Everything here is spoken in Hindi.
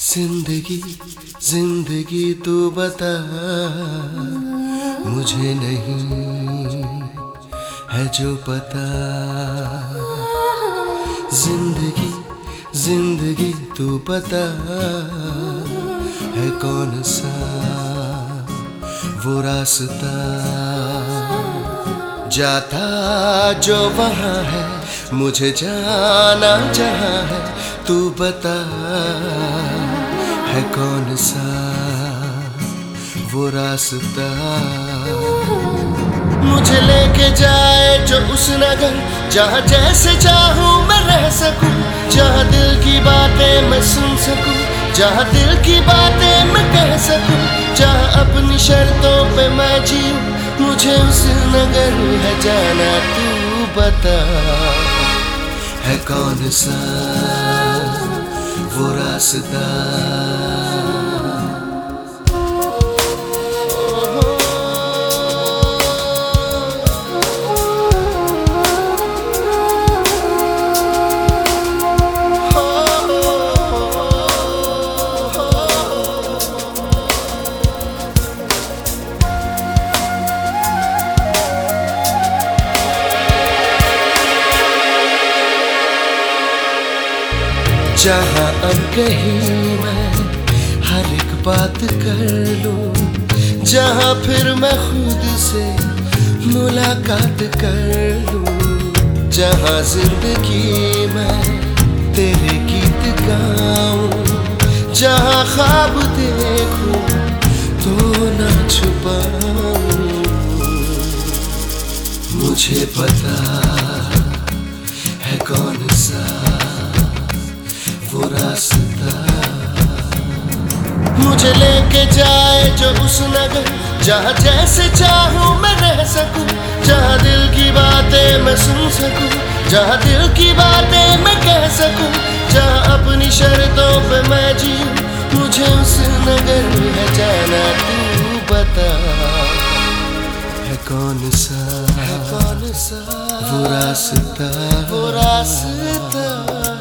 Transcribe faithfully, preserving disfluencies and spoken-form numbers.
जिंदगी जिंदगी तू बता, मुझे नहीं है जो पता। जिंदगी जिंदगी तू बता, है कौन सा वो रास्ता, जाता जो वहाँ है, मुझे जाना जहाँ है। तू बता, है कौन सा वो रास्ता, मुझे लेके जाए जो उस नगर, जहाँ जैसे चाहूँ मैं रह सकूँ, जहाँ दिल की बातें मैं सुन सकूँ, जहाँ दिल की बातें मैं कह सकूँ, जहाँ अपनी शर्तों पे मैं जीऊँ। मुझे उस नगर है जाना, तू बता, है कौन सा वो रास्ता। जहाँ अब कहीं मैं हर एक बात कर लूं, जहाँ फिर मैं खुद से मुलाकात कर लूं, जहाँ जिंदगी मैं तेरे गीत गाऊं, जहाँ ख्वाब देखूं तो ना छुपाऊं। मुझे पता है कौन सा वो रास्ता, मुझे लेके जाए जो उस नगर, जहाँ जैसे चाहूँ मैं रह सकूँ, जहाँ दिल की बातें मैं सुन सकूँ, जहाँ दिल की बातें मैं कह सकूँ, जहाँ अपनी शर्तों पे मैं जीऊँ। मुझे उस नगर है जाना, तू बता, है कौन सा है कौन सा वो रास्ता, वो रास्ता।